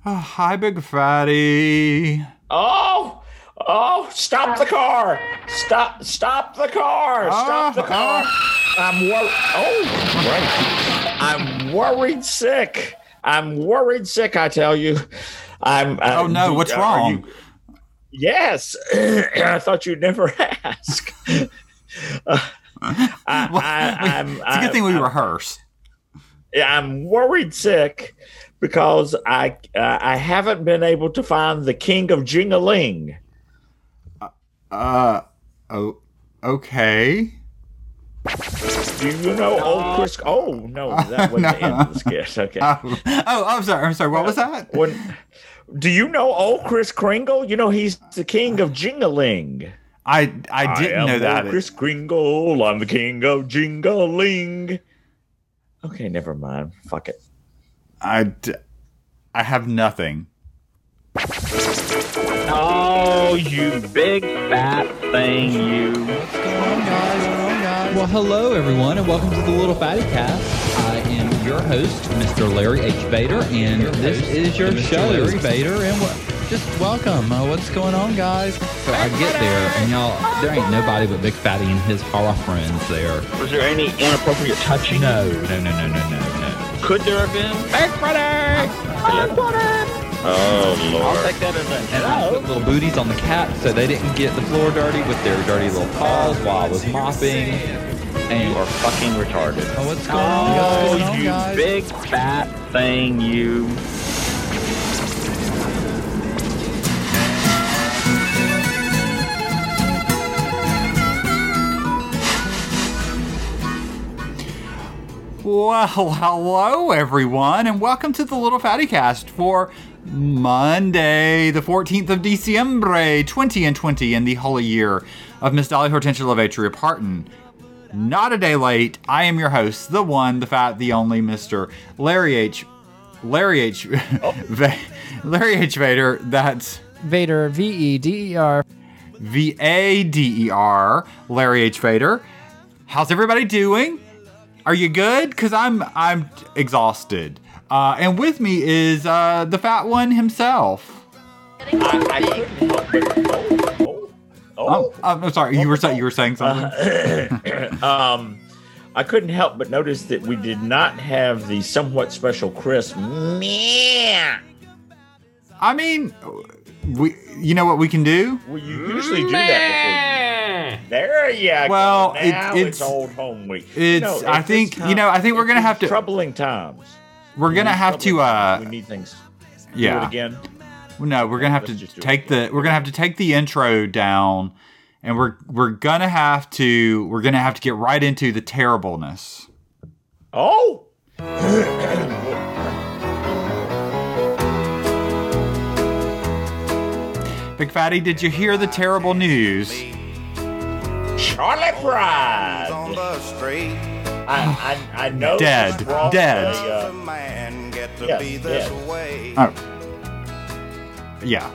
Oh, hi, Big Fatty. Oh, stop the car. Stop the car. Stop the car. I'm worried. Oh, great. I'm worried sick. I tell you. Oh, no, what's wrong? Yes. I thought you'd never ask. It's a good thing we rehearse. I'm worried sick because I haven't been able to find the King of Jingaling. Oh, okay. Do you know old Chris? Oh no, that wasn't the end of the sketch. Okay. I'm sorry. What was that? Do you know old Chris Kringle? You know he's the King of Jingaling. I didn't know that. Chris Kringle. I'm the King of Jingaling. Okay, never mind. Fuck it. I have nothing. Oh, you big fat thing, you. What's going on, guys? Well, hello, everyone, and welcome to the Little Fatty Cast. I am your host, Mr. Larry H. Vader, and this is your show, Larry Vader, and just welcome. What's going on, guys? So I get there, and y'all, there ain't nobody but Big Fatty and his horror friends there. Was there any inappropriate touching? No. Could there have been? Big Fatty! Oh, Lord. I'll take that as a... And I put little booties on the cat so they didn't get the floor dirty with their dirty little paws while I was mopping. And You are fucking retarded. Oh, what's going on, guys? What's going on, you guys? big fat thing, you. Well, hello, everyone, and welcome to the Little Fatty Cast for Monday, the 14th of December, 2020, in the holy year of Miss Dolly Hortensia Levatria Parton. Not a day late. I am your host, the one, the fat, the only, Mr. Larry H. Larry H. Larry H. Vader. That's Vader, V-E-D-E-R. V-A-D-E-R. Larry H. Vader. How's everybody doing? Are you good? Because I'm exhausted. And with me is the fat one himself. I couldn't help but... I'm sorry. You were saying something. I couldn't help but notice that we did not have the somewhat special Chris. Meh. I mean, you know what we can do? Well, you usually do that before. There you Well, go. Now it's old home week. I think we're gonna have to. Troubling times. We're gonna have to. We need things. Yeah. Do it again. No, we're gonna have Let's to just do take it. we're gonna have to take the intro down, and we're gonna have to get right into the terribleness. Oh. Big Fatty, did you hear the terrible news? Charlie Pride. On the street, I know. Dead. this brought Dead. the a, man get to Yes, be this yes. way. Oh, yeah.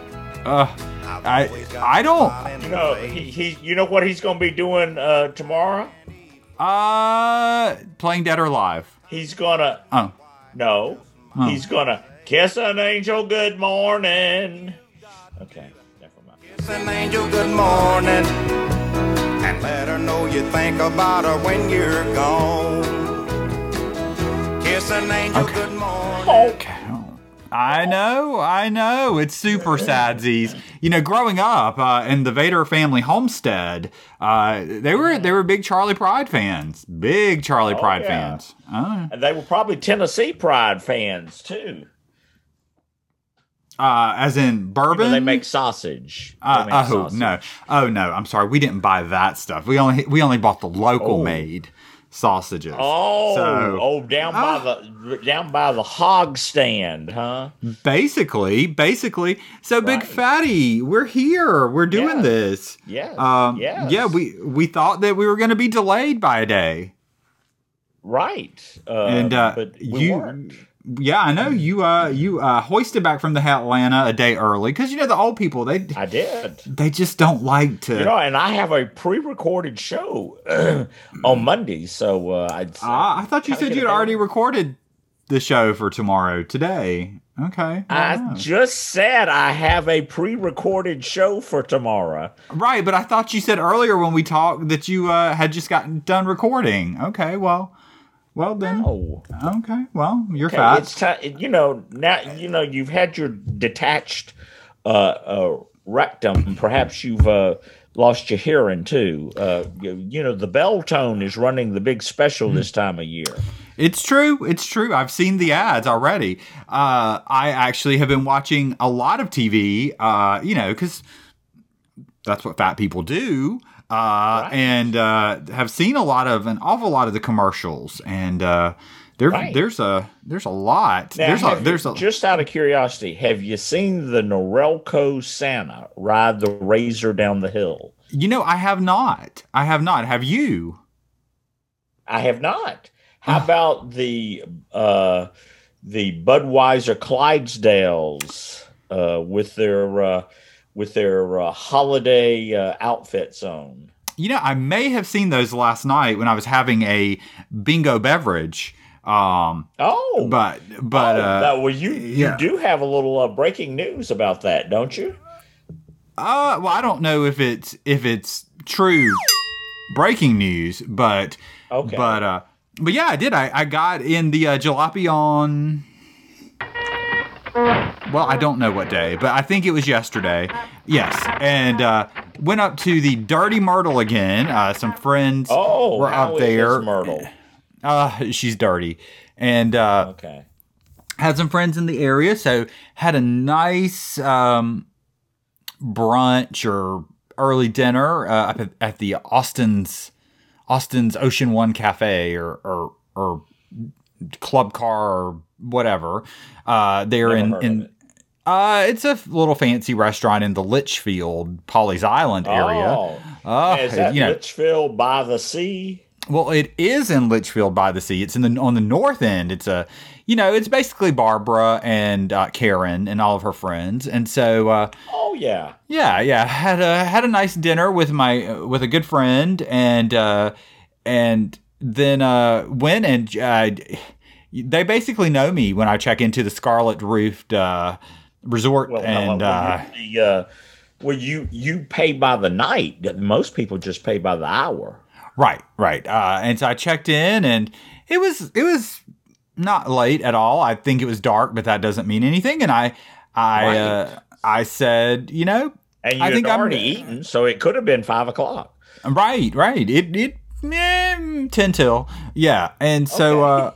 I don't. you know, you know what he's going to be doing tomorrow? Playing Dead or Alive. He's gonna Oh, no. Oh. He's gonna kiss an angel good morning. Okay, never mind. Kiss an angel good morning and let her know you think about her when you're gone. Kiss an angel Okay. good morning. okay. I know. It's super sadsies. You know, growing up in the Vader family homestead, they were big Charlie Pride fans. Big Charlie Pride yeah. fans. Oh. And they were probably Tennessee Pride fans too. As in You bourbon. know, they make sausage. They make sausage. No. Oh no. I'm sorry. We didn't buy that stuff. We only bought the local made sausages. Oh, down by the hog stand, huh? Basically. So Big Right. Fatty, we're here. We're doing Yes. this. Yes. Yes. Yeah. We thought that we were going to be delayed by a day. Right. And but we weren't. Yeah, I know you hoisted back from the Atlanta a day early because you know the old people I did. they just don't like to. You know, and I have a pre-recorded show on Monday, so I thought you said you'd already recorded the show for tomorrow today. Okay. I just said I have a pre-recorded show for tomorrow. Right, but I thought you said earlier when we talked that you had just gotten done recording. Okay, well then. Oh. Okay, well, you're fat. It's time. Now you've had your detached rectum. Perhaps you've lost your hearing too. The bell tone is running the big special this time of year. It's true. I've seen the ads already. I actually have been watching a lot of TV, because that's what fat people do, Right. and have seen an awful lot of the commercials. And there's a lot. Now, just out of curiosity, have you seen the Norelco Santa ride the razor down the hill? I have not. Have you? I have not. How about the Budweiser Clydesdales with their holiday outfits on? I may have seen those last night when I was having a bingo beverage. Well, you do have a little breaking news about that, don't you? Well, I don't know if it's true breaking news, but okay. But yeah, I did. I got in the jalopy on. Well, I don't know what day, but I think it was yesterday. Yes, and went up to the Dirty Myrtle again. Some friends were up there. Myrtle? She's dirty, and okay. Had some friends in the area, so had a nice brunch or early dinner up at the Austin's Ocean One Cafe or Club Car or whatever. They're in it's a little fancy restaurant in the Litchfield, Pawleys Island area. Is that Litchfield by the sea? Well, it is in Litchfield by the sea. It's on the north end. It's it's basically Barbara and Karen and all of her friends, and so. Yeah. Had a nice dinner with a good friend, and then went and they basically know me when I check into the Scarlet Roofed resort. You pay by the night. Most people just pay by the hour. Right. And so I checked in, and it was not late at all. I think it was dark, but that doesn't mean anything. And I said, and you had already eaten, so it could have been 5 o'clock. Right. It 10 till, yeah. And so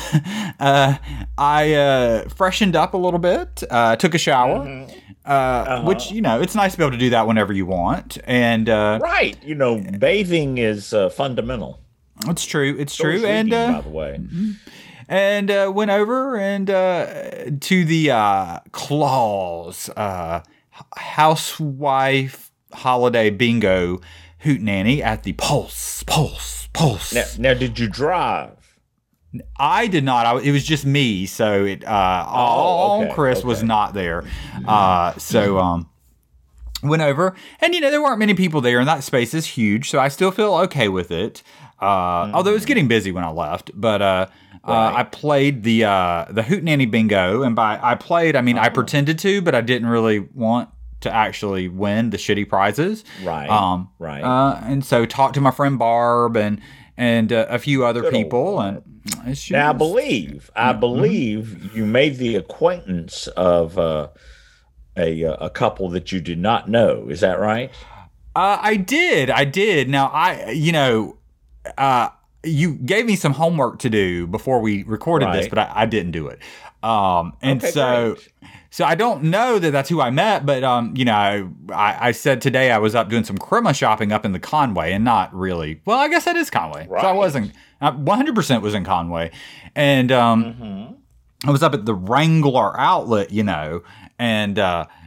I freshened up a little bit, took a shower, which it's nice to be able to do that whenever you want. And right, bathing is fundamental. It's true. And by the way. And went over and to the Claus Housewife Holiday Bingo Hootenanny at the Pulse. Now, did you drive? I did not. It was just me, so Chris was not there. Went over, and there weren't many people there, and that space is huge, so I still feel okay with it. Although it was getting busy when I left, but I played the Hootenanny Bingo, and by I played, I mean I pretended to, but I didn't really want to actually win the shitty prizes. Right. And so talked to my friend Barb and a few other people, and now I believe you made the acquaintance of a couple that you did not know. Is that right? I did. Now you gave me some homework to do before we recorded this, but I didn't do it. So I don't know that that's who I met, but I said today I was up doing some Crema shopping up in the Conway, and not really. Well, I guess that is Conway. Right. So I wasn't 100% was in Conway, and I was up at the Wrangler outlet, and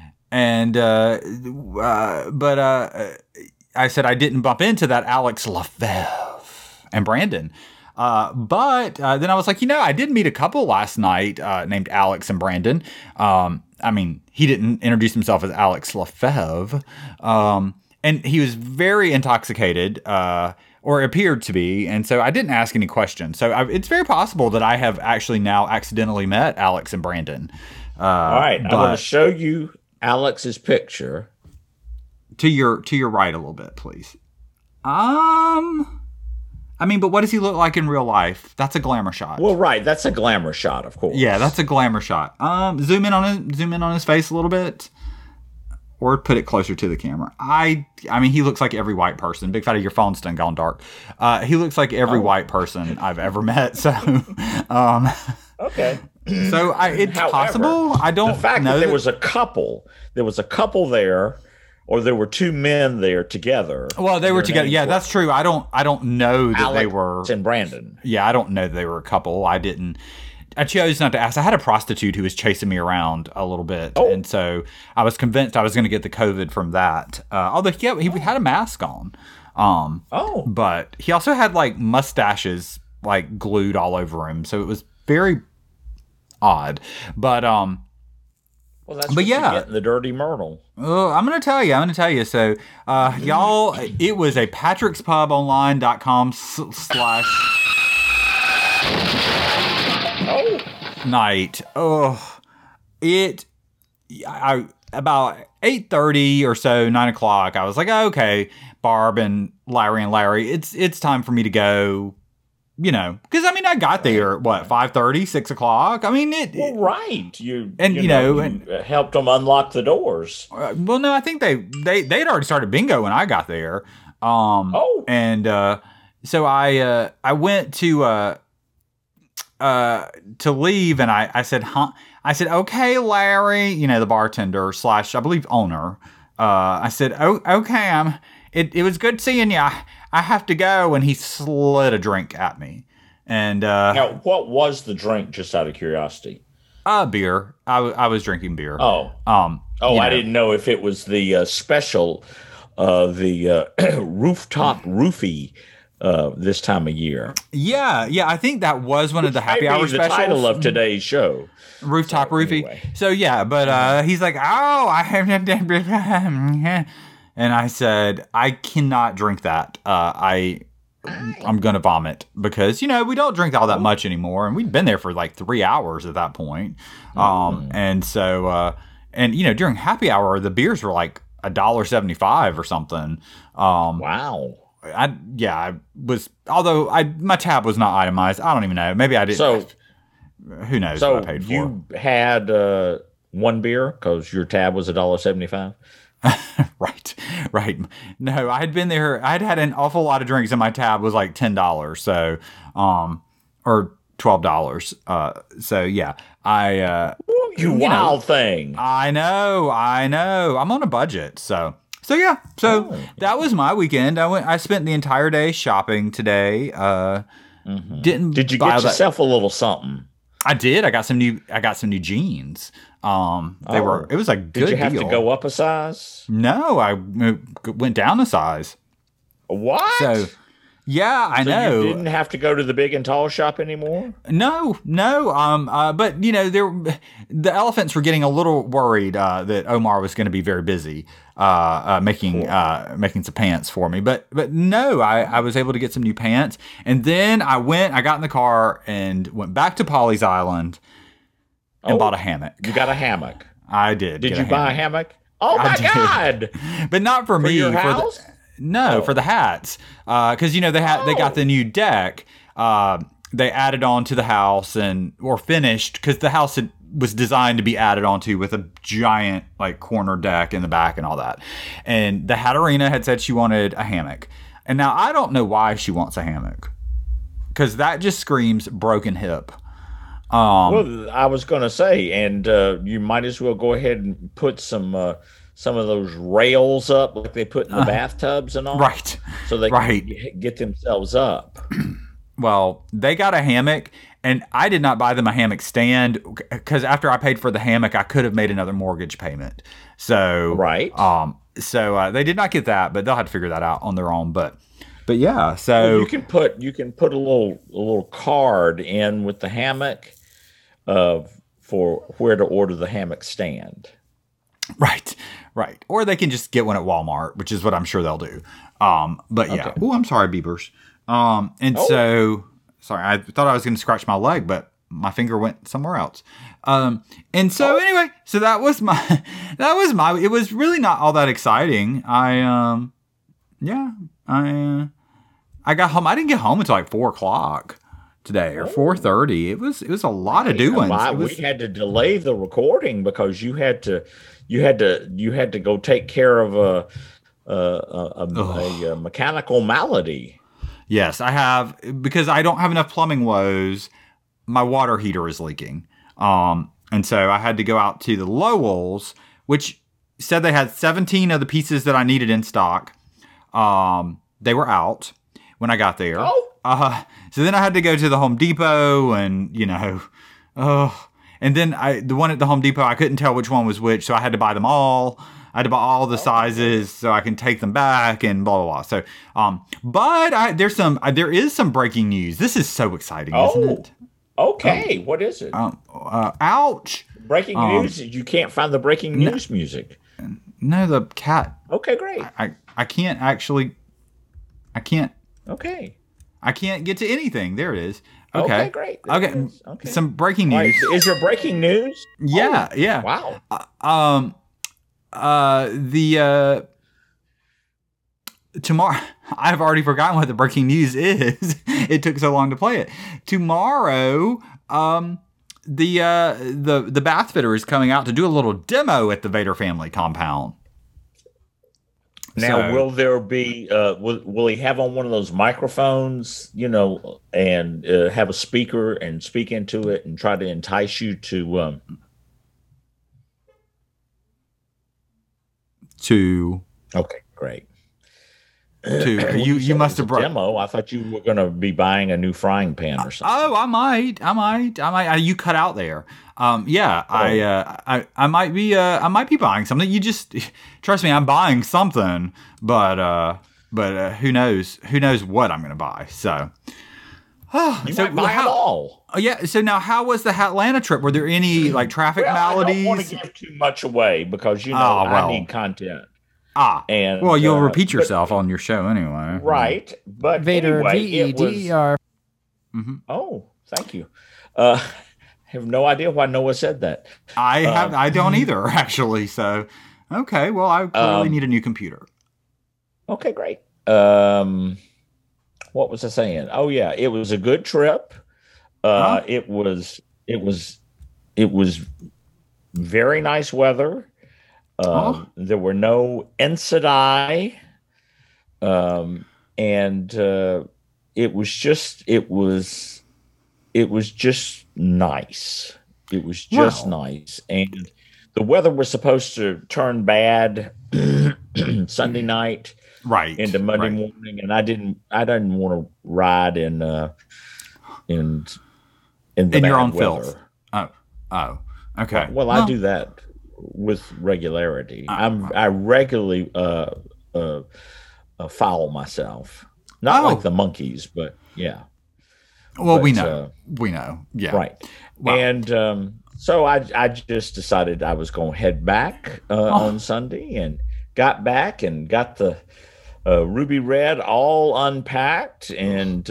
I said I didn't bump into that Alex Lefebvre and Brandon. But then I was like, I did meet a couple last night named Alex and Brandon. I mean, he didn't introduce himself as Alex Lefebvre. And he was very intoxicated. or appeared to be. And so I didn't ask any questions. So it's very possible that I have actually now accidentally met Alex and Brandon. All right, I'm going to show you Alex's picture. To your right a little bit, please. I mean, but what does he look like in real life? That's a glamour shot. Well, right, that's a glamour shot, of course. Yeah, that's a glamour shot. Zoom in on his face a little bit, or put it closer to the camera. I mean, he looks like every white person. Big Fatty, your phone's done gone dark. He looks like every white person I've ever met. So, okay. So it's However, possible. I don't know. The fact that there was a couple there. Or there were two men there together. Well, they were together. Yeah, that's true. I don't know that Alex they were. And Brandon. Yeah, I don't know that they were a couple. I chose not to ask. I had a prostitute who was chasing me around a little bit, and so I was convinced I was going to get the COVID from that. Although he had a mask on. But he also had like mustaches like glued all over him, so it was very odd. But well, that's what you get in the Dirty Myrtle. I'm going to tell you. So, y'all, it was a patrickspubonline.com / night. About 8:30 or so, 9 o'clock, I was like, okay, Barb and Larry, it's time for me to go. You know, because I mean, I got there at 5:30, 6 o'clock. I mean, right. You helped them unlock the doors. Well, no, I think they'd already started bingo when I got there. And so I went to leave, and I said, I said, okay, Larry, the bartender / I believe owner. I said, okay, it was good seeing you. I have to go, and he slid a drink at me. And now, what was the drink, just out of curiosity? Beer. I was drinking beer. I didn't know if it was the special, the rooftop roofie this time of year. Yeah, I think that was one of the happy hour specials. The title of today's show. Rooftop roofie. Anyway. So yeah, but he's like, I have. And I said, I cannot drink that. I'm going to vomit because, we don't drink all that much anymore. And we'd been there for like 3 hours at that point. And so, during happy hour, the beers were like $1.75 or something. Wow. My tab was not itemized. I don't even know. Maybe I didn't. So, who knows what I paid for. You had one beer because your tab was $1.75? Right. No, I had been there. I'd had an awful lot of drinks, and my tab was like $10. So, or $12. So yeah, you wild thing. I know. I'm on a budget. So yeah. That was my weekend. I spent the entire day shopping today. Did you get yourself a little something? I did. I got some new jeans. It was a good deal. Did you have to go up a size? No, I went down a size. What? So, yeah, I know. You didn't have to go to the big and tall shop anymore? No. But the elephants were getting a little worried that Omar was going to be very busy making some pants for me. But no, I was able to get some new pants, and then I got in the car and went back to Pawleys Island. And bought a hammock. You got a hammock? I did. Did you buy a hammock? Oh my God! But not for me. Your house? For the hats. Because they got the new deck. They added on to the house or finished because the house was designed to be added onto with a giant like corner deck in the back and all that. And the Hatterina had said she wanted a hammock. And now I don't know why she wants a hammock, because that just screams broken hip. Well, I was going to say, and you might as well go ahead and put some of those rails up like they put in the bathtubs and all. Right. So they can get themselves up. Well, they got a hammock, and I did not buy them a hammock stand because after I paid for the hammock, I could have made another mortgage payment. So right. So they did not get that, but they'll have to figure that out on their own. But yeah, so you can put a little card in with the hammock. For where to order the hammock stand. Right. Or they can just get one at Walmart, which is what I'm sure they'll do. But yeah. Okay. Oh, I'm sorry, Beavers. So sorry, I thought I was going to scratch my leg, but my finger went somewhere else. Anyway, so that was my, it was really not all that exciting. I got home. I didn't get home until like 4:00 today or 4:30. It was a lot of doings. We had to delay the recording because you had to go take care of a mechanical malady. Yes, I have, because I don't have enough plumbing woes. My water heater is leaking. And so I had to go out to the Lowell's, which said they had 17 of the pieces that I needed in stock. They were out when I got there. So then I had to go to the Home Depot and, and then the one at the Home Depot, I couldn't tell which one was which. So I had to buy them all. I had to buy all the sizes so I can take them back and blah, blah, blah. So, but there is some breaking news. This is so exciting, isn't it? Okay. What is it? Ouch. Breaking news? You can't find the breaking news music. No, the cat. Okay, great. I can't actually. Okay. I can't get to anything. There it is. Okay, great. Okay. Some breaking news. Right. Is there breaking news? Yeah, yeah. Wow. Tomorrow, I've already forgotten what the breaking news is. It took so long to play it. Tomorrow, the bath fitter is coming out to do a little demo at the Vader family compound. Now, will there be? Will he have on one of those microphones? And have a speaker and speak into it and try to entice you to. Okay, great. You must have brought demo. I thought you were going to be buying a new frying pan or something. Oh, I might. You cut out there. I might be buying something. You just trust me. I'm buying something, but who knows? Who knows what I'm going to buy? So, you might buy them all. Yeah. So now, how was the Atlanta trip? Were there any traffic maladies? I don't want to give too much away because I need content. And you'll repeat yourself on your show anyway. Right. But Vader, anyway, VEDER. Oh, thank you. I have no idea why Noah said that. I don't either, actually. So, okay. Well, I clearly need a new computer. Okay, great. What was I saying? Oh yeah, it was a good trip. It was very nice weather. There were no incidents, and it was just nice. It was just nice, and the weather was supposed to turn bad Sunday night, right, into Monday morning, and I didn't want to ride in the your own weather. filth. Oh, okay. Well, I do that with regularity. I regularly foul myself, not like the monkeys, but yeah. Well, we know, yeah, right. Wow. And so I just decided I was going to head back on Sunday, and got back and got the Ruby Red all unpacked, and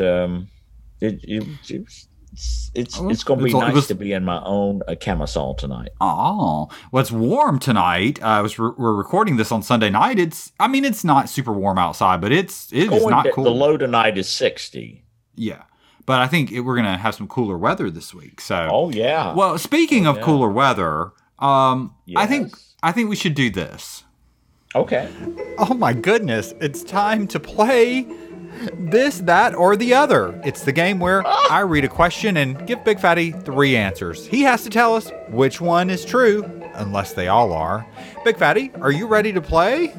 it's going to be nice to be in my own camisole tonight. Oh, well, it's warm tonight. We're recording this on Sunday night. It's not super warm outside, but it is not cool. The low tonight is 60. Yeah, but I think we're going to have some cooler weather this week. So, oh yeah. Well, speaking of cooler weather, yes. I think we should do this. Okay. Oh my goodness! It's time to play This, That, or the Other. It's the game where I read a question and give Big Fatty 3 answers. He has to tell us which one is true, unless they all are. Big Fatty, are you ready to play?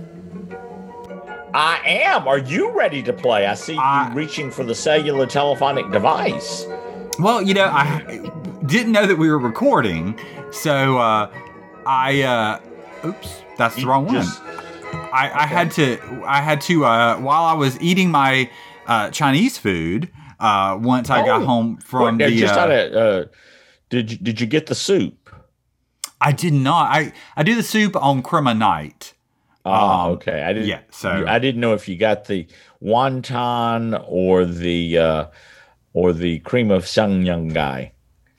I am. Are you ready to play? I see you reaching for the cellular telephonic device. Well, I didn't know that we were recording, so oops, that's the wrong one. I had to while I was eating my Chinese food once I got home from did you get the soup? I did not. I do the soup on Crema night. Okay. I didn't. Yeah, so I didn't know if you got the wonton or the cream of Shangyang guy.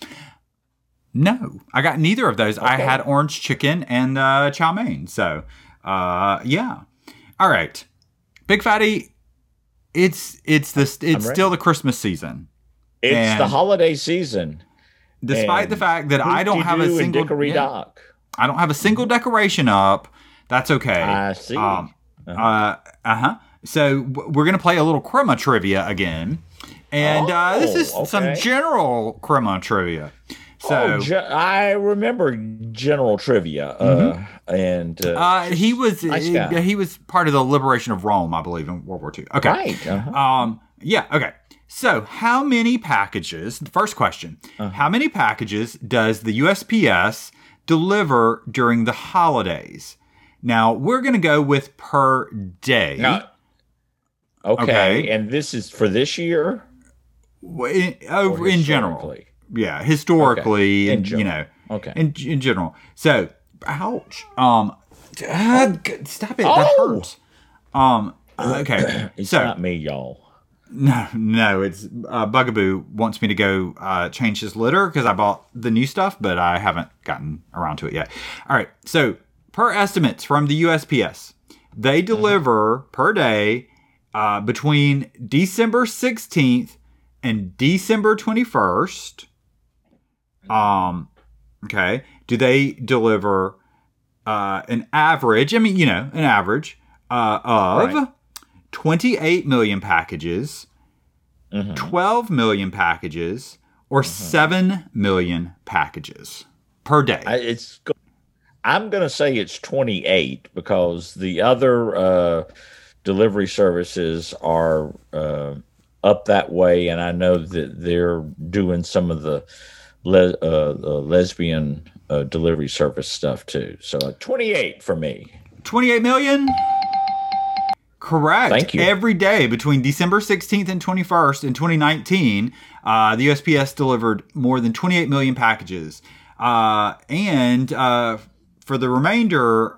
no, I got neither of those. I Okay. had orange chicken and chow mein. So, yeah. All right, Big Fatty. It's still the Christmas season, It's And- the holiday season. despite the And fact that I don't have a Hoop-de-doo and single Dickory Dock. I don't have a single decoration up. That's okay. I see. So we're gonna play a little crema trivia again, and this is some okay. general crema trivia. So I remember general trivia, and he was nice guy. he was part of the liberation of Rome, I believe, in World War II. Okay. right. Uh-huh. Yeah. Okay. So, how many packages? The first question: How many packages does the USPS deliver during the holidays? Now we're going to go with per day. Now- okay, and this is for this year. In or general, historically? yeah, historically, Okay. In and general. Okay. in general. So, ouch. Stop it. That hurts. Okay. It's So, not me, y'all. no, it's Bugaboo wants me to go change his litter because I bought the new stuff, but I haven't gotten around to it yet. All right. So, per estimates from the USPS, they deliver per day between December 16th and December 21st. Okay. Do they deliver an average? I mean, an average of Right. 28 million packages, 12 million packages, or 7 million packages per day. I'm going to say it's 28 because the other delivery services are up that way, and I know that they're doing some of the lesbian delivery service stuff too. So 28 for me. 28 million? Correct. Thank you. Every day between December 16th and 21st in 2019, the USPS delivered more than 28 million packages. And for the remainder,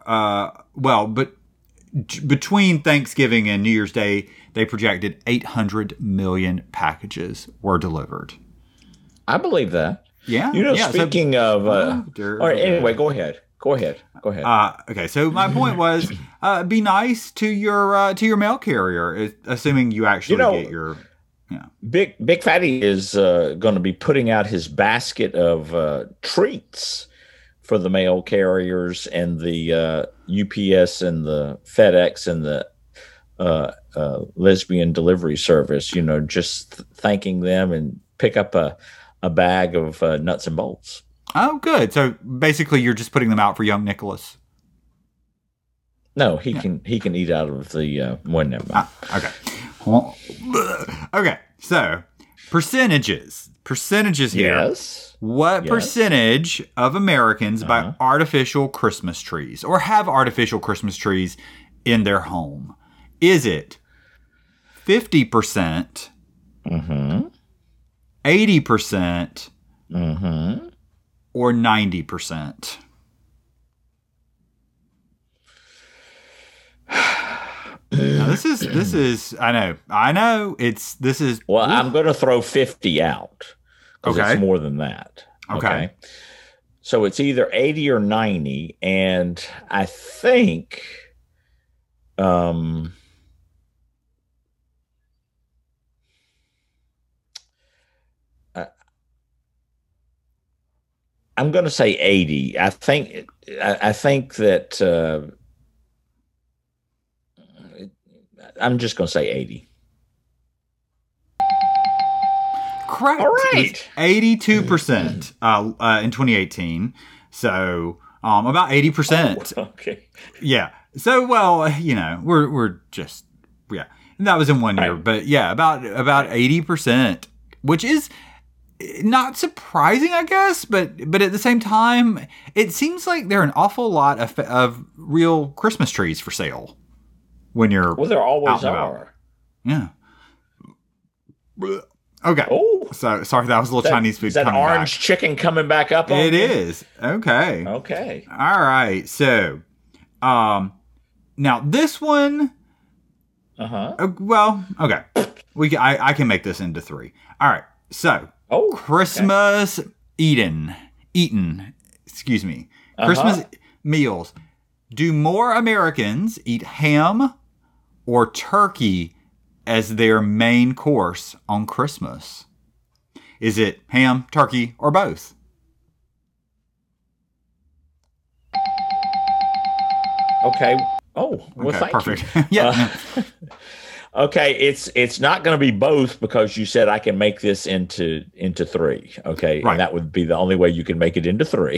between Thanksgiving and New Year's Day, they projected 800 million packages were delivered. I believe that. Yeah. Yeah, speaking of, all right, anyway, go ahead. Okay, so my point was, be nice to your mail carrier, assuming you actually get your. Yeah. Big Fatty is going to be putting out his basket of treats for the mail carriers and the UPS and the FedEx and the lesbian delivery service. Just thanking them and pick up a bag of nuts and bolts. Oh, good. So basically, you're just putting them out for young Nicholas. No, he can eat out of the one. Never mind. Okay. Well, okay. So percentages here. Yes. What Yes. percentage of Americans buy artificial Christmas trees or have artificial Christmas trees in their home? Is it 50%, 80%, or 90%? Now, this is I know this is Well, I'm going to throw 50 out because Okay. it's more than that. Okay. So it's either 80 or 90, and I think I'm going to say 80. I think that I'm just going to say 80. correct. All right. 82% in 2018. So about 80%. Okay. Yeah. So we're just And that was in 1 year, Right. but yeah, about 80%, which is not surprising, I guess, but at the same time, it seems like there are an awful lot of real Christmas trees for sale when you're Well, there always out and about. are. Yeah. Okay. Oh. So sorry, that was a little Chinese food Is that coming orange chicken coming back up? back. On It you? is. Okay. Okay. All right. So, Now this one. Well, okay. I can make this into 3. All right. So, Christmas eaten. Excuse me. Christmas meals. Do more Americans eat ham or turkey as their main course on Christmas? Is it ham, turkey, or both? Okay. Oh, well, thank perfect. you. Yeah. Okay, it's not going to be both because you said I can make this into 3. Okay, right. And that would be the only way you can make it into 3.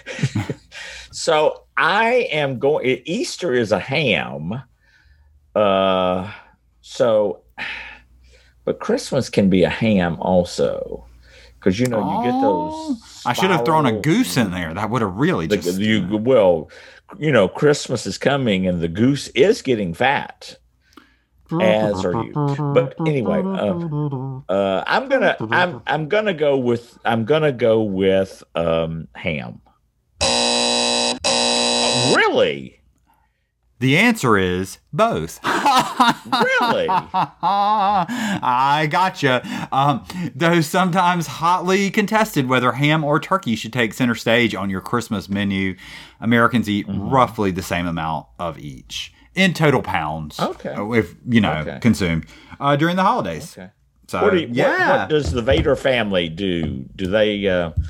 So I am going. Easter is a ham. So, but Christmas can be a ham also, because you get those. I should have thrown a goose in there. That would have really just. Christmas is coming and the goose is getting fat. As are you. But anyway, I'm gonna go with ham. Really? The answer is both. Really? I gotcha. Though sometimes hotly contested whether ham or turkey should take center stage on your Christmas menu, Americans eat roughly the same amount of each in total pounds. Okay. If consumed during the holidays. Okay. So what does the Vader family do? Do they?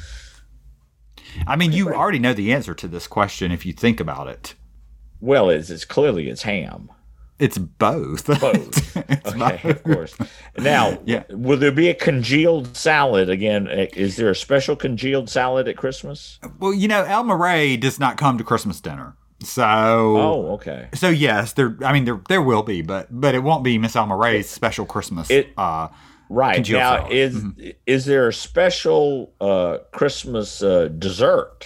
I mean, you already know the answer to this question if you think about it. Well, it's clearly it's ham. It's both. Both. Okay, of course. Now, will there be a congealed salad again? Is there a special congealed salad at Christmas? Well, El Marais does not come to Christmas dinner. So. Oh, okay. So yes, there will be, but it won't be Miss El Marais' special Christmas. Right now, is there a special Christmas dessert?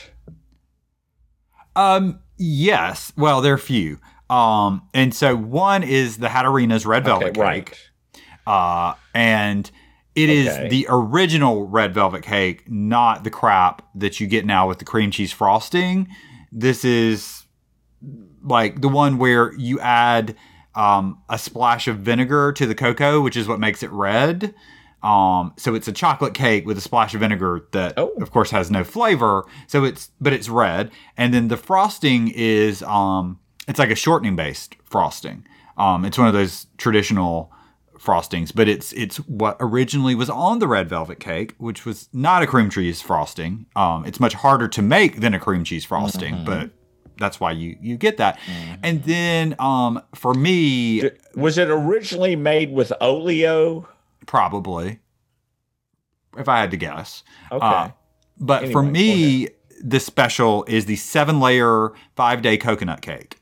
Yes. Well, there are a few. And so one is the Hatterina's red velvet cake. Right. And it is the original red velvet cake, not the crap that you get now with the cream cheese frosting. This is like the one where you add a splash of vinegar to the cocoa, which is what makes it red. So it's a chocolate cake with a splash of vinegar that, of course, has no flavor. But it's red. And then the frosting is, it's like a shortening based frosting. It's one of those traditional frostings, but it's what originally was on the red velvet cake, which was not a cream cheese frosting. It's much harder to make than a cream cheese frosting, but that's why you get that. And then, for me, was it originally made with Oleo? Probably, if I had to guess. Okay. But anyway, for me, the special is the 7-layer 5-day coconut cake.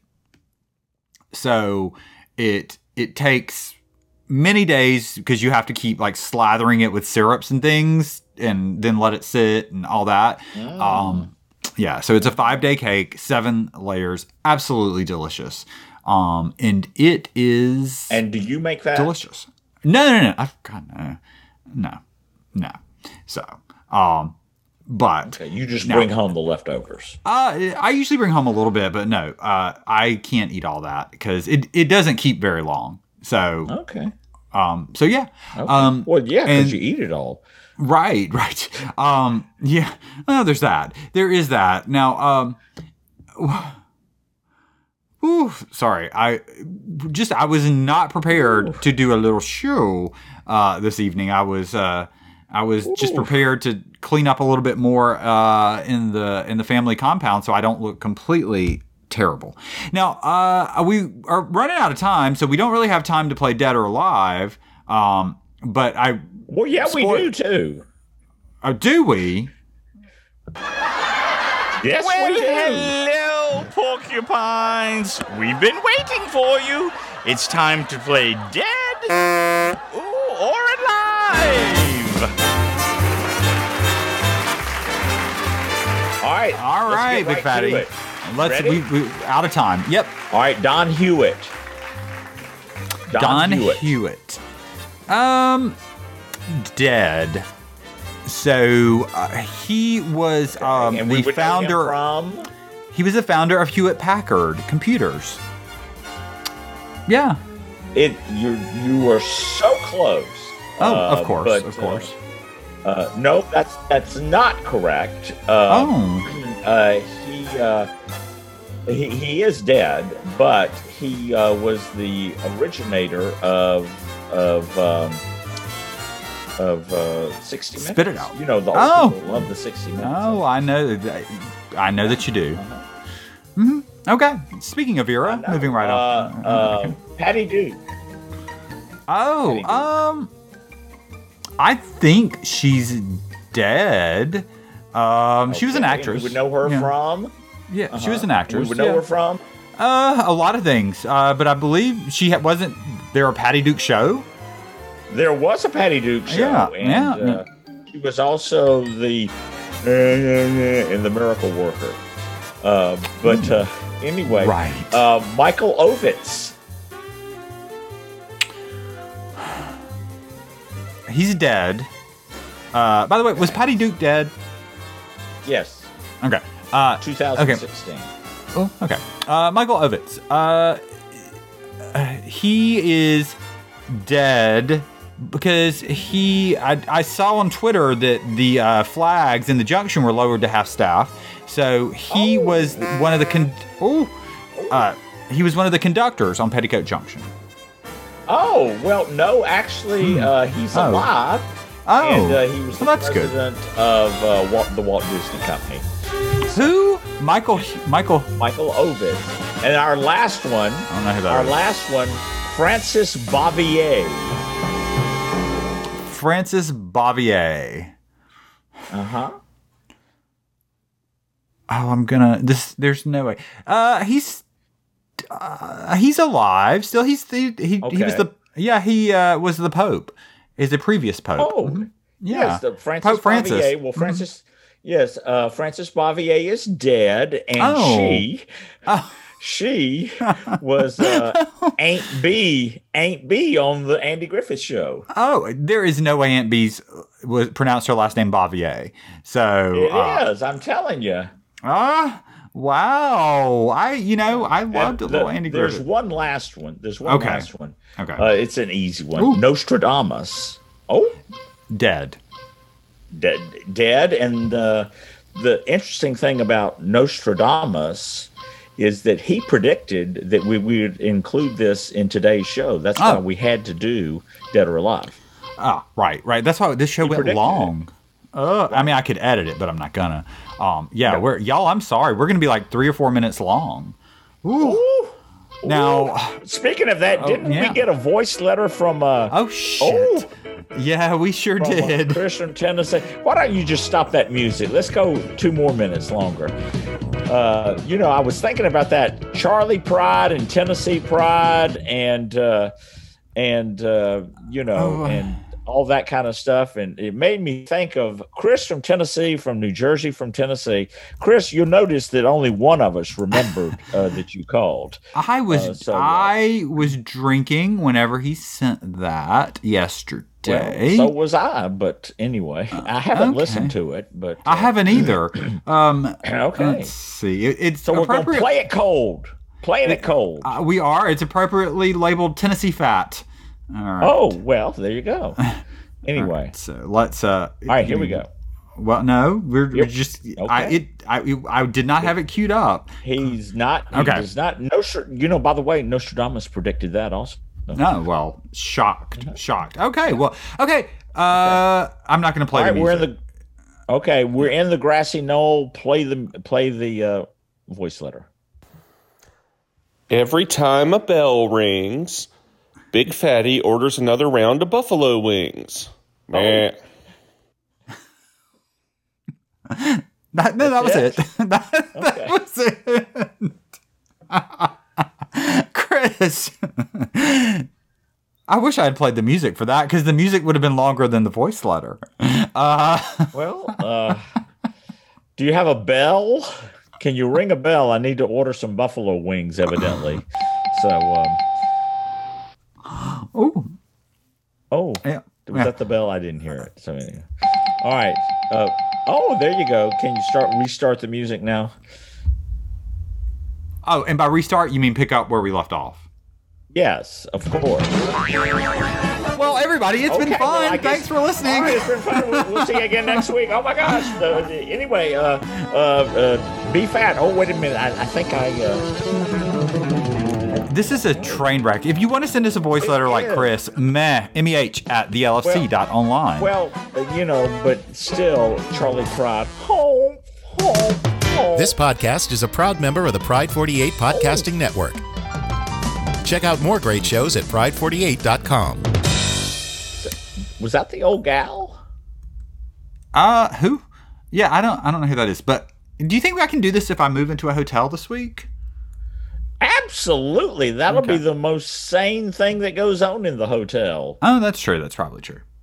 So it takes many days because you have to keep like slathering it with syrups and things and then let it sit and all that. So it's a 5-day cake, 7 layers, absolutely delicious. And it is. And do you make that? Delicious. No. No. So, but you just bring home the leftovers. I usually bring home a little bit, but no, I can't eat all that because it doesn't keep very long. So okay. So yeah. Okay. Well, yeah, because you eat it all. Right. Yeah. Well, there's that. There is that. Now, sorry. I was not prepared to do a little show this evening. I was just prepared to clean up a little bit more in the family compound so I don't look completely terrible. Now, we are running out of time, so we don't really have time to play Dead or Alive. But we do too. Do we? Yes, we do. Hello, porcupines. We've been waiting for you. It's time to play Dead or Alive. All right, Big Fatty. Ready? We out of time. Yep. All right, Don Hewitt. Don Hewitt. Dead. So he was the founder. From? He was the founder of Hewlett Packard Computers. Yeah. You were so close. Oh, of course, but, of course. No, that's not correct. He is dead, but he was the originator of 60 Minutes. Spit it out. You know, the old people love the 60 Minutes. Oh, I know that you do. Mm-hmm. Okay. Speaking of Vera, moving right on. Patty Duke. Oh, I think she's dead. She was an actress. We would know her from. Yeah, she was an actress. We would know her from. A lot of things, but I believe she wasn't there a Patty Duke show. There was a Patty Duke show, she was also the in the Miracle Worker. Anyway, right. Michael Ovitz. He's dead. By the way, was Patty Duke dead? Yes. Okay. 2016. Okay. Oh, okay. Michael Ovitz. He is dead because I saw on Twitter that the flags in the junction were lowered to half staff. So he was one of the he was one of the conductors on Petticoat Junction. Oh, well, no, actually, he's alive. Oh, and he was the that's president of the Walt Disney Company. Who? Michael Ovitz. And our last one, I don't know who that is. Francis Bavier. Francis Bavier. Uh-huh. Oh, there's no way. He's alive still. He was the Pope. Is the previous Pope. Oh, mm-hmm. Yeah. Yes, Pope Francis. Bavier. Well, Francis, yes, Francis Bavier is dead, and she was Aunt B on the Andy Griffith Show. Oh, there is no way Aunt B's was pronounced her last name Bavier. So it is. I'm telling you. Wow. I loved a little Andy Griffith. There's one last one. Last one. Okay. It's an easy one. Ooh. Nostradamus. Oh, dead. And the interesting thing about Nostradamus is that he predicted that we would include this in today's show. That's why we had to do Dead or Alive. Oh, right. That's why this show went long. I mean, I could edit it, but I'm not gonna. Y'all. I'm sorry. We're gonna be like 3 or 4 minutes long. Ooh. Now, speaking of that, didn't we get a voice letter from? Oh shit! Yeah, we sure did. Chris from Tennessee. Why don't you just stop that music? Let's go 2 more minutes longer. I was thinking about that Charlie Pride and Tennessee Pride, and all that kind of stuff, and it made me think of Chris from Tennessee, from New Jersey, from Tennessee. Chris, you'll notice that only one of us remembered that you called. I was drinking whenever he sent that yesterday. Well, so was I, but anyway, I haven't listened to it. But I haven't either. Okay, let's see. So we're gonna play it cold. Playing it cold. We are. It's appropriately labeled Tennessee Fat. All right. Oh, well, there you go. Anyway. Right, so let's all right, here we go. Well, no, we're just okay. I did not have it queued up. He's not He's not by the way, Nostradamus predicted that also. No, well, shocked. Okay, well, okay. I'm not going to play the music. We're in the grassy knoll. Play the voice letter. Every time a bell rings, Big Fatty orders another round of buffalo wings. That was it. That was it. Chris, I wish I had played the music for that, because the music would have been longer than the voice letter. Do you have a bell? Can you ring a bell? I need to order some buffalo wings, evidently. So, yeah. Was that the bell? I didn't hear it. So anyway. All right. There you go. Can you restart the music now? Oh, and by restart, you mean pick up where we left off? Yes, of course. Well, everybody, it's been fun. well, I guess- Thanks for listening. All right, it's been fun. We'll see you again next week. Oh my gosh. Anyway, be fat. Oh, wait a minute. I think This is a train wreck. If you want to send us a voice letter like Chris, MEH at thelfc.online. Well, but still, Charlie Pride. Home. This podcast is a proud member of the Pride 48 Podcasting Network. Check out more great shows at pride48.com. Was that the old gal? Who? Yeah, I don't know who that is. But do you think I can do this if I move into a hotel this week? Absolutely. That'll be the most sane thing that goes on in the hotel. Oh, that's true. That's probably true.